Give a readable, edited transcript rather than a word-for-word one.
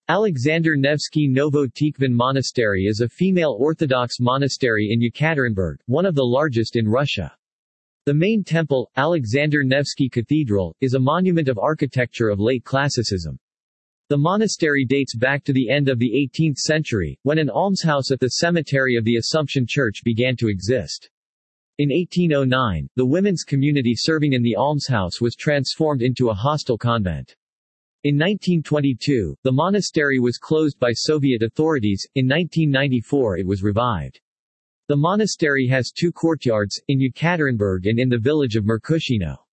Alexander Nevsky Novo-Tikhvin Monastery is a female Orthodox monastery in Yekaterinburg, one of the largest in Russia. The main temple, Alexander Nevsky Cathedral, is a monument of architecture of late classicism. The monastery dates back to the end of the 18th century, when an almshouse at the cemetery of the Assumption Church began to exist. In 1809, the women's community serving in the almshouse was transformed into a hostel convent. In 1922, the monastery was closed by Soviet authorities. In 1994 it was revived. The monastery has two courtyards, in Yekaterinburg and in the village of Merkushino.